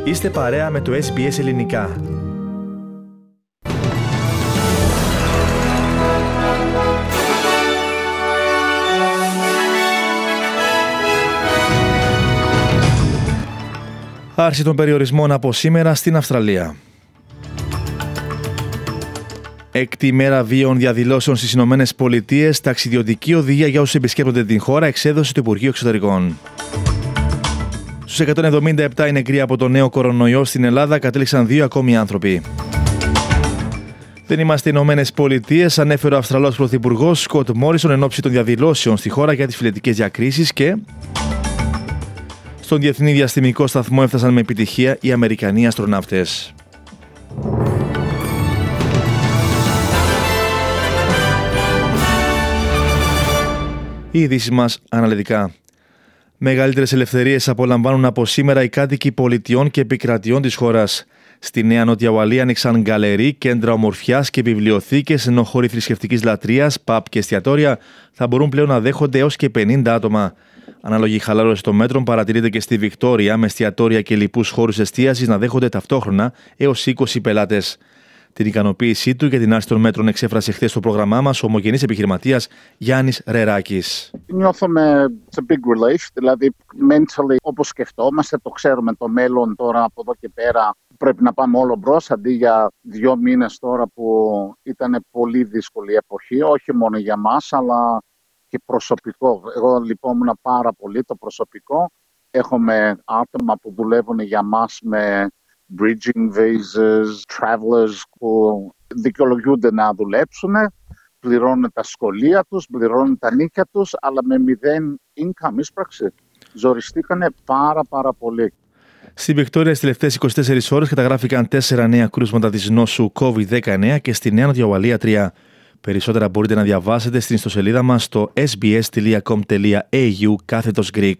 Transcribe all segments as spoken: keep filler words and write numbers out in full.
Είστε παρέα με το ες μπι ες Ελληνικά. Άρση των περιορισμών από σήμερα στην Αυστραλία. Έκτη ημέρα βίαιων διαδηλώσεων στις Ηνωμένες Πολιτείες, ταξιδιωτική οδηγία για όσους επισκέπτονται την χώρα εξέδωσε το Υπουργείο Εξωτερικών. Στους εκατόν εβδομήντα επτά οι νεκροί από το νέο κορονοϊό στην Ελλάδα κατέληξαν δύο ακόμη άνθρωποι. Δεν είμαστε Ηνωμένες Πολιτείες, ανέφερε ο Αυστραλός Πρωθυπουργός Σκοτ Μόρισον εν ώψη των διαδηλώσεων στη χώρα για τις φυλετικές διακρίσεις και στον Διεθνή Διαστημικό Σταθμό έφτασαν με επιτυχία οι Αμερικανοί αστροναύτες. Οι ειδήσεις μας αναλυτικά. Μεγαλύτερες ελευθερίες απολαμβάνουν από σήμερα οι κάτοικοι πολιτιών και επικρατιών της χώρας. Στη Νέα Νότια Ουαλία άνοιξαν γκαλερί, κέντρα ομορφιάς και βιβλιοθήκες, ενώ χώροι θρησκευτικής λατρείας, παπ και εστιατόρια θα μπορούν πλέον να δέχονται έως και πενήντα άτομα. Ανάλογη χαλάρωση των μέτρων παρατηρείται και στη Βικτόρια, με εστιατόρια και λοιπούς χώρους εστίασης να δέχονται ταυτόχρονα έως είκοσι πελάτες. Την ικανοποίησή του για την άρση των μέτρων εξέφρασε χθες στο πρόγραμμά μας ο ομογενής επιχειρηματίας Γιάννης Ρεράκης. Νιώθουμε it's a big relief, δηλαδή mentally όπως σκεφτόμαστε, το ξέρουμε το μέλλον τώρα από εδώ και πέρα πρέπει να πάμε όλο μπρος, αντί για δύο μήνες τώρα που ήταν πολύ δύσκολη εποχή, όχι μόνο για μας αλλά και προσωπικό. Εγώ λυπόμουν πάρα πολύ το προσωπικό. Έχουμε άτομα που δουλεύουν για μας με bridging visas, travelers που δικαιολογούνται να δουλέψουν, πληρώνουν τα σχολεία τους, πληρώνουν τα νίκια τους, αλλά με μηδέν income ίσπραξη. Ζοριστήκανε πάρα πάρα πολύ. Στη Βικτόρια στις τελευταίες είκοσι τέσσερις ώρες καταγράφηκαν τέσσερα νέα κρούσματα της νόσου κόβιντ δεκαεννέα και στη Νέα Νότια Ουαλία τρία. Περισσότερα μπορείτε να διαβάσετε στην ιστοσελίδα μας στο ες μπι ες τελεία κομ τελεία έι γιου κάθετος Greek.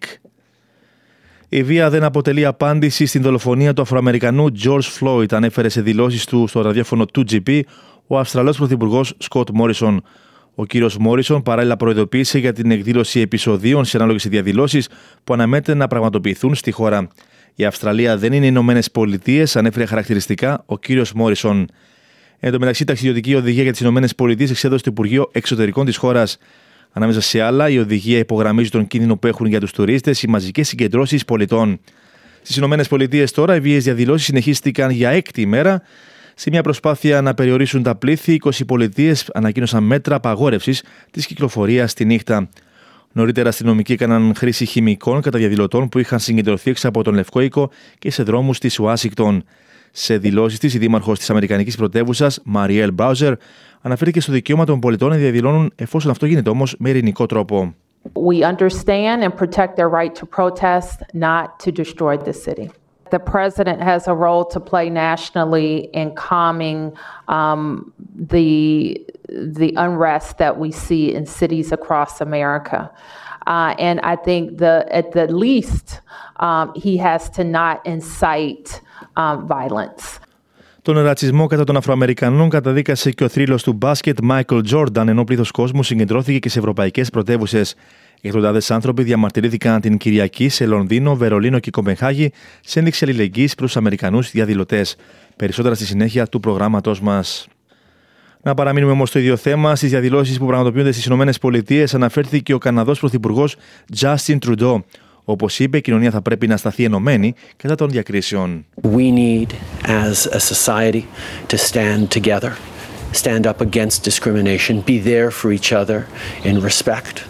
Η βία δεν αποτελεί απάντηση στην δολοφονία του Αφροαμερικανού George Floyd, ανέφερε σε δηλώσεις του στο ραδιόφωνο του τζι πι ο Αυστραλός Πρωθυπουργός Σκοτ Μόρισον. Ο κύριος Μόρισον παράλληλα προειδοποίησε για την εκδήλωση επεισοδίων σε ανάλογες διαδηλώσεις που αναμένεται να πραγματοποιηθούν στη χώρα. Η Αυστραλία δεν είναι οι Ηνωμένες Πολιτείες, ανέφερε χαρακτηριστικά ο κύριος Μόρισον. Εν τω μεταξύ, η ταξιδιωτική οδηγία για τις Ηνωμένες Πολιτείες εξέδωσε το Υπουργείο Εξωτερικών της χώρας. Ανάμεσα σε άλλα, η οδηγία υπογραμμίζει τον κίνδυνο που έχουν για τους τουρίστες οι μαζικές συγκεντρώσεις πολιτών. Στις Ηνωμένες Πολιτείες τώρα, οι βίαιες διαδηλώσεις συνεχίστηκαν για έκτη ημέρα. Σε μια προσπάθεια να περιορίσουν τα πλήθη, είκοσι πολιτείες ανακοίνωσαν μέτρα απαγόρευσης της κυκλοφορίας τη νύχτα. Νωρίτερα, αστυνομικοί έκαναν χρήση χημικών κατά διαδηλωτών που είχαν συγκεντρωθεί έξω από τον Λευκό Οίκο και σε δρόμους της Ουάσιγκτον. Σε δηλώσεις της, η δήμαρχος της Αμερικανικής πρωτεύουσας, Μαριέλ Μπράουζερ, αναφέρθηκε στο δικαίωμα των πολιτών να διαδηλώνουν εφόσον αυτό γίνεται όμως με ειρηνικό τρόπο. We understand and protect their right to protest, not to destroy the city. The president has a role to play nationally in calming um, the the unrest that we see in cities across America. Uh, and I think the at the least um, he has to not incite um, violence. Τον ρατσισμό κατά των Αφροαμερικανών καταδίκασε και ο θρύλος του μπάσκετ Μάικλ Τζόρνταν, ενώ πλήθος κόσμου συγκεντρώθηκε και σε ευρωπαϊκές πρωτεύουσες. Εκατοντάδες άνθρωποι διαμαρτυρήθηκαν την Κυριακή σε Λονδίνο, Βερολίνο και Κοπενχάγη σε ένδειξη αλληλεγγύης προς τους Αμερικανούς διαδηλωτές. Περισσότερα στη συνέχεια του προγράμματός μας. Να παραμείνουμε όμως στο ίδιο θέμα. Στις διαδηλώσεις που πραγματοποιούνται στις Ηνωμένες Πολιτείες αναφέρθηκε ο Καναδός Πρωθυπουργός Justin Trudeau. Όπως είπε, η κοινωνία θα πρέπει να σταθεί ενωμένη κατά των διακρίσεων. We need as a society to stand together, stand up against discrimination, be there for each other in respect.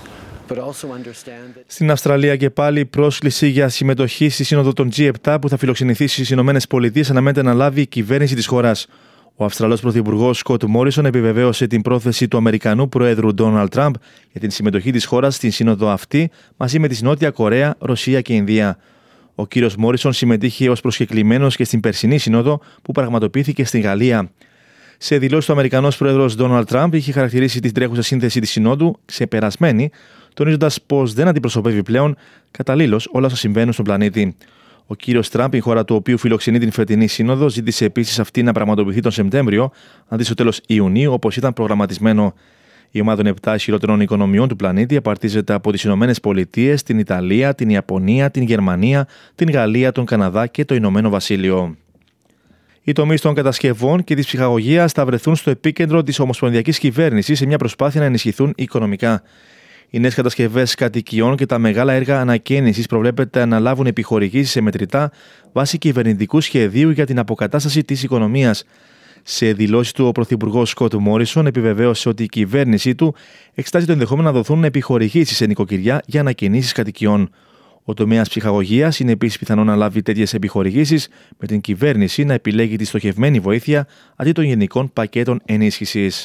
Στην Αυστραλία και πάλι πρόσκληση για συμμετοχή στη Σύνοδο των τζι επτά που θα φιλοξενηθεί στις Ηνωμένες Πολιτείες αναμένεται να λάβει η κυβέρνηση της χώρας. Ο Αυστραλός Πρωθυπουργός Σκοτ Μόρισον επιβεβαίωσε την πρόθεση του Αμερικανού Προέδρου Ντόναλντ Τραμπ για την συμμετοχή της χώρας στην Σύνοδο αυτή μαζί με τη Νότια Κορέα, Ρωσία και Ινδία. Ο κύριος Μόρισον συμμετείχε ως προσκεκλημένος και στην περσινή Σύνοδο που πραγματοποιήθηκε στην Γαλλία. Σε δηλώσεις του Αμερικανός Πρόεδρος Ντόναλντ Τραμπ είχε χαρακτηρίσει την τρέχουσα σύνθεση της Συνόδου ξεπερασμένη, τονίζοντας πως δεν αντιπροσωπεύει πλέον καταλήλως όλα όσα συμβαίνουν στον πλανήτη. Ο κύριος Τραμπ, η χώρα του οποίου φιλοξενεί την φετινή Σύνοδο, ζήτησε επίσης αυτή να πραγματοποιηθεί τον Σεπτέμβριο, αντί στο τέλος Ιουνίου, όπως ήταν προγραμματισμένο. Η ομάδα των επτά ισχυρότερων οικονομιών του πλανήτη απαρτίζεται από τις Ηνωμένες Πολιτείες, την Ιταλία, την Ιαπωνία, την Γερμανία, την Γαλλία, τον Καναδά και το Ηνωμένο Βασίλειο. Οι τομείς των κατασκευών και της ψυχαγωγίας θα βρεθούν στο επίκεντρο της ομοσπονδιακής κυβέρνησης σε μια προσπάθεια να ενισχυθούν οικονομικά. Οι νέες κατασκευές κατοικιών και τα μεγάλα έργα ανακαίνησης προβλέπεται να λάβουν επιχορηγήσεις σε μετρητά βάσει κυβερνητικού σχεδίου για την αποκατάσταση της οικονομίας. Σε δηλώσεις του, ο Πρωθυπουργός Σκοτ Μόρισον επιβεβαίωσε ότι η κυβέρνησή του εξετάζει το ενδεχόμενο να δοθούν επιχορηγήσεις σε νοικοκυριά για ανακαινήσεις κατοικιών. Ο τομέας ψυχαγωγίας είναι επίσης πιθανό να λάβει τέτοιες επιχορηγήσεις, με την κυβέρνηση να επιλέγει τη στοχευμένη βοήθεια αντί των γενικών πακέτων ενίσχυσης.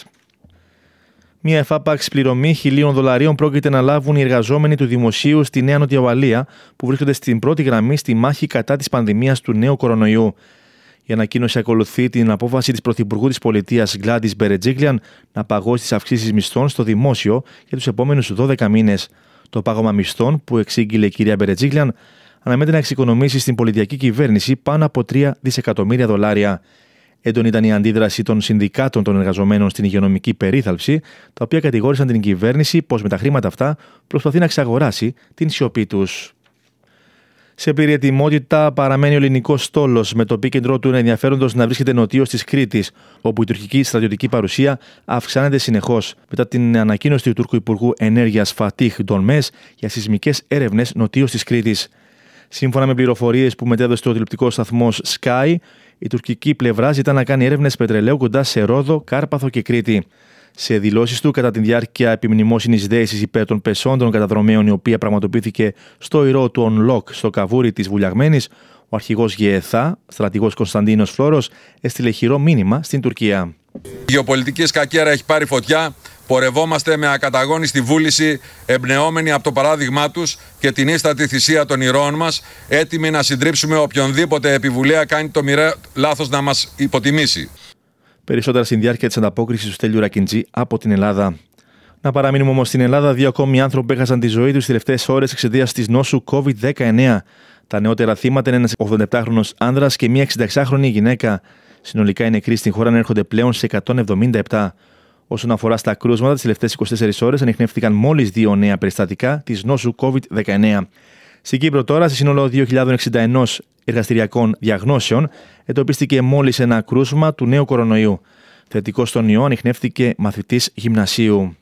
Μια εφάπαξ πληρωμή χιλίων δολαρίων πρόκειται να λάβουν οι εργαζόμενοι του δημοσίου στη Νέα Νότια Ουαλία, που βρίσκονται στην πρώτη γραμμή στη μάχη κατά της πανδημίας του νέου κορονοϊού. Η ανακοίνωση ακολουθεί την απόφαση της Πρωθυπουργού της Πολιτείας Γκλάντις Μπερετζίγκλιαν να παγώσει τις αυξήσεις μισθών στο δημόσιο για τους επόμενους δώδεκα μήνες. Το πάγωμα μισθών, που εξήγηλε η κυρία Μπερετζίγκλιαν, αναμένεται να εξοικονομήσει στην πολιτιακή κυβέρνηση πάνω από τρία δισεκατομμύρια δολάρια. Έντονη ήταν η αντίδραση των συνδικάτων των εργαζομένων στην υγειονομική περίθαλψη, τα οποία κατηγόρησαν την κυβέρνηση πως με τα χρήματα αυτά προσπαθεί να εξαγοράσει την σιωπή τους. Σε πλήρη ετοιμότητα παραμένει ο ελληνικός στόλος, με το επίκεντρό του ενδιαφέροντος να βρίσκεται νοτίως της Κρήτης, όπου η τουρκική στρατιωτική παρουσία αυξάνεται συνεχώς, μετά την ανακοίνωση του Τούρκου Υπουργού Ενέργειας Φατίχ Ντονμές για σεισμικές έρευνες νοτίως της Κρήτης. Σύμφωνα με πληροφορίες που μετέδωσε το τηλεοπτικό σταθμός Sky, η τουρκική πλευρά ζητά να κάνει έρευνες πετρελαίου κοντά σε Ρόδο, Κάρπαθο και Κρήτη. Σε δηλώσεις του κατά τη διάρκεια επιμνημόσυνης δέησης υπέρ των πεσόντων καταδρομέων, η οποία πραγματοποιήθηκε στο ηρώ του Ονλόκ στο καβούρι της Βουλιαγμένης, ο αρχηγός ΓΕΘΑ, στρατηγός Κωνσταντίνος Φλόρος, έστειλε χειρό μήνυμα στην Τουρκία. Η γεωπολιτική σκακέρα έχει πάρει φωτιά. Πορευόμαστε με ακαταγόνιστη βούληση, εμπνεόμενοι από το παράδειγμά τους και την ίστατη θυσία των ηρώων μας, έτοιμοι να συντρίψουμε οποιονδήποτε επιβουλέα κάνει το μοιραίο λάθος να μας υποτιμήσει. Περισσότερα στην διάρκεια της ανταπόκρισης του Στέλιου Ρακιντζή από την Ελλάδα. Να παραμείνουμε όμως στην Ελλάδα. Δύο ακόμη άνθρωποι έχασαν τη ζωή τους τις τελευταίες ώρες εξαιτίας της νόσου κόβιντ δεκαεννέα. Τα νεότερα θύματα είναι ένας ογδονταεπτάχρονος άνδρας και μια εξηνταεξάχρονη γυναίκα. Συνολικά οι νεκροί στην χώρα ανέρχονται πλέον σε εκατόν εβδομήντα επτά. Όσον αφορά στα κρούσματα, τις τελευταίες είκοσι τέσσερις ώρες ανιχνεύτηκαν μόλις δύο νέα περιστατικά της νόσου κόβιντ δεκαεννέα. Στην Κύπρο τώρα, σε σύνολο δύο χιλιάδες εξήντα ένα εργαστηριακών διαγνώσεων, εντοπίστηκε μόλις ένα κρούσμα του νέου κορονοϊού. Θετικό στον ιό ανιχνεύτηκε μαθητής γυμνασίου.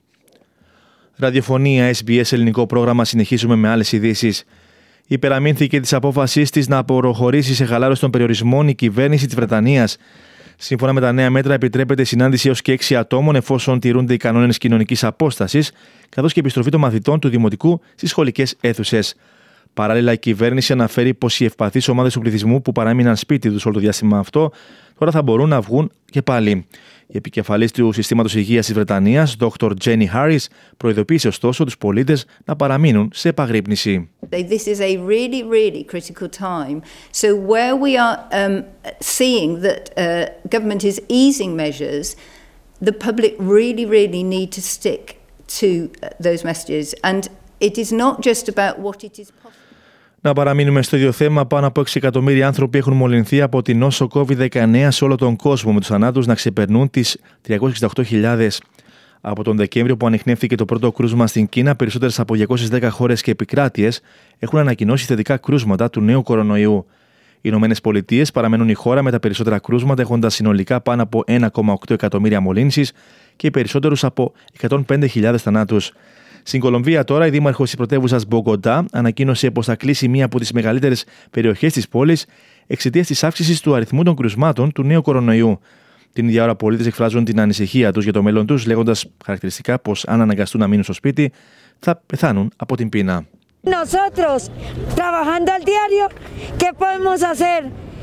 Ραδιοφωνία ες μπι ες ελληνικό πρόγραμμα, συνεχίζουμε με άλλες ειδήσεις. Υπεραμείνθηκε της απόφασής της να προχωρήσει σε χαλάρωση των περιορισμών η κυβέρνηση της Βρετανίας. Σύμφωνα με τα νέα μέτρα, επιτρέπεται συνάντηση έως και έξι ατόμων εφόσον τηρούνται οι κανόνες κοινωνικής απόστασης, καθώς και επιστροφή των μαθητών του δημοτικού στις σχολικές αίθουσες. Παράλληλα, η κυβέρνηση αναφέρει πως οι ευπαθείς ομάδες του πληθυσμού που παράμειναν σπίτι τους όλο το διάστημα αυτό, τώρα θα μπορούν να βγουν και πάλι. Η επικεφαλής του Συστήματος Υγείας της Βρετανίας, Δόκτωρ Jenny Harris, προειδοποίησε ωστόσο τους πολίτες να παραμείνουν σε επαγρύπνηση. This is a really, really critical time. So where we are um, seeing that uh, government is easing measures, the public really, really need to stick to those messages. And it is not just about what it is possible. Να παραμείνουμε στο ίδιο θέμα. Πάνω από έξι εκατομμύρια άνθρωποι έχουν μολυνθεί από την νόσο κόβιντ δεκαεννέα σε όλο τον κόσμο, με τους θανάτους να ξεπερνούν τις τριακόσιες εξήντα οκτώ χιλιάδες. Από τον Δεκέμβριο που ανιχνεύτηκε το πρώτο κρούσμα στην Κίνα, περισσότερες από διακόσιες δέκα χώρες και επικράτειες έχουν ανακοινώσει θετικά κρούσματα του νέου κορονοϊού. Οι Ηνωμένες Πολιτείες παραμένουν η χώρα με τα περισσότερα κρούσματα, έχοντας συνολικά πάνω από ένα κόμμα οκτώ εκατομμύρια μολύνσεις και οι περισσότερους από εκατόν πέντε χιλιάδες θανάτους. Στην Κολομβία τώρα, η δήμαρχος της πρωτεύουσας Μπογκοντά ανακοίνωσε πως θα κλείσει μία από τις μεγαλύτερες περιοχές της πόλης εξαιτίας της αύξησης του αριθμού των κρουσμάτων του νέου κορονοϊού. Την ίδια ώρα, πολίτες εκφράζουν την ανησυχία τους για το μέλλον τους, λέγοντας χαρακτηριστικά πως αν αναγκαστούν να μείνουν στο σπίτι, θα πεθάνουν από την πείνα. Nosotros, trabajando al diario, ¿qué podemos hacer?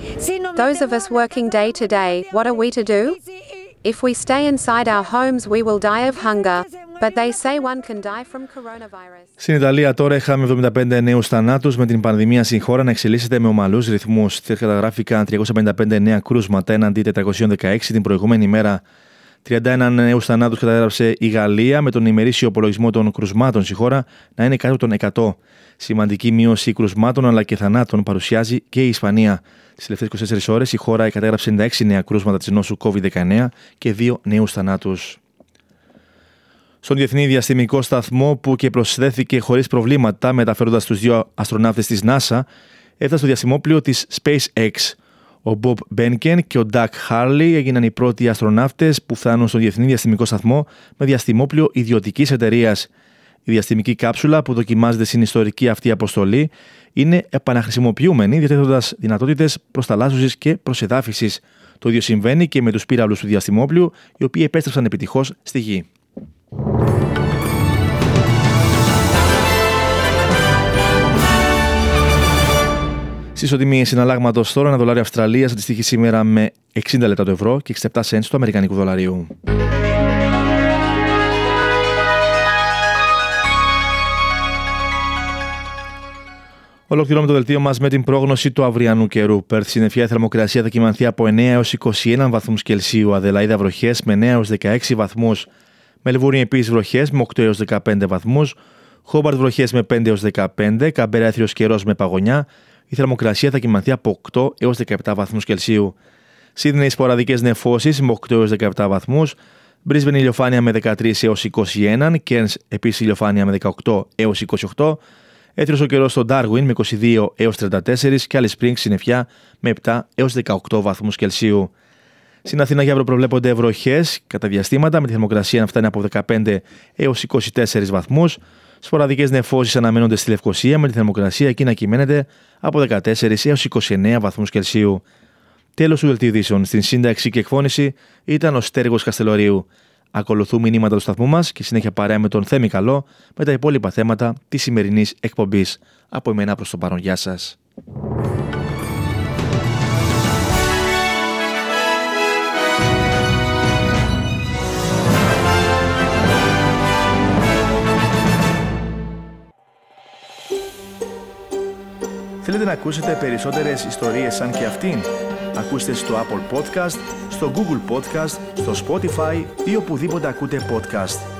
Those of us working day to day, what are we to do? If we stay inside our homes, we will die of hunger. But they say one can die from coronavirus. Στην Ιταλία τώρα είχαμε εβδομήντα πέντε νέους θανάτους, με την πανδημία στην χώρα να εξελίσσεται με ομαλούς ρυθμούς. Καταγράφηκαν τριακόσια πενήντα πέντε νέα κρούσματα έναντι τετρακόσια δεκαέξι την προηγούμενη μέρα. τριάντα ένα νέους θανάτους καταγράψε η Γαλλία, με τον ημερήσιο υπολογισμό των κρουσμάτων στη χώρα να είναι κάτω των εκατό. Σημαντική μείωση κρουσμάτων αλλά και θανάτων παρουσιάζει και η Ισπανία. Τις τελευταίες είκοσι τέσσερις ώρες η χώρα καταγράψε ενενήντα έξι νέα κρούσματα της νόσου κόβιντ δεκαεννέα και δύο νέους θανάτους. Στον Διεθνή Διαστημικό Σταθμό, που και προσθέθηκε χωρίς προβλήματα μεταφέροντας τους δύο αστροναύτες της NASA, έφτασε στο διαστημόπλοιο της SpaceX. Ο Bob Behnken και ο Doug Hurley έγιναν οι πρώτοι αστροναύτες που φτάνουν στον Διεθνή Διαστημικό Σταθμό με διαστημόπλοιο ιδιωτικής εταιρείας. Η διαστημική κάψουλα που δοκιμάζεται στην ιστορική αυτή αποστολή είναι επαναχρησιμοποιούμενη, διαθέτοντας δυνατότητες προσταλάσσωσης και προσεδάφισης. Το ίδιο συμβαίνει και με τους πύραυλους του διαστημόπλοιου, οι οποίοι επέστρεψαν επιτυχώς στη Γη. Στη ισοτιμή συναλλάγματος τώρα, ένα δολάριο Αυστραλίας αντιστοιχεί σήμερα με εξήντα λεπτά το ευρώ και εξήντα επτά σέντς του αμερικανικού δολαρίου. Ολοκληρώνουμε το δελτίο μας με την πρόγνωση του αυριανού καιρού. Πέρθ, συννεφιά, η θερμοκρασία θα κυμανθεί από εννέα έως είκοσι ένα βαθμούς Κελσίου. Αδελαΐδα, βροχές με εννέα έως δεκαέξι βαθμούς. Μελβούρνη, επίσης βροχές με οκτώ έως δεκαπέντε βαθμούς. Χόμπαρτ, βροχές με πέντε έως δεκαπέντε. Καμπέρα, έθριος καιρός με παγωνιά. Η θερμοκρασία θα κυμανθεί από οκτώ έως δεκαεπτά βαθμούς Κελσίου. Σίδνεϊ, σποραδικές νεφώσεις με οκτώ έως δεκαεπτά βαθμούς. Μπρίσμπεν, ηλιοφάνεια με δεκατρία έως είκοσι ένα. Κέρνς, επίσης ηλιοφάνεια με δεκαοκτώ έως είκοσι οκτώ. Έθριος ο καιρός στο Ντάρουιν με είκοσι δύο έως τριάντα τέσσερα και Alice Springs συννεφιά με επτά έως δεκαοκτώ βαθμούς Κελσίου. Στην Αθήνα για αύριο προβλέπονται βροχές κατά διαστήματα, με τη θερμοκρασία να φτάνει από δεκαπέντε έως είκοσι τέσσερα βαθμούς. Σποραδικές νεφώσεις αναμένονται στη Λευκοσία, με τη θερμοκρασία εκεί να κυμαίνεται από δεκατέσσερα έως είκοσι εννέα βαθμούς Κελσίου. Τέλος του δελτίου ειδήσεων. Στην σύνταξη και εκφώνηση ήταν ο Στέργος Καστελορίου. Ακολουθούν μηνύματα του σταθμού μας και συνέχεια παρέα με τον Θέμη Καλό με τα υπόλοιπα θέματα της σημερινής εκπομπής. Από εμένα προς το παρόν, γεια σας. Θέλετε να ακούσετε περισσότερες ιστορίες σαν και αυτήν? Ακούστε στο Apple Podcast, στο Google Podcast, στο Spotify ή οπουδήποτε ακούτε podcast.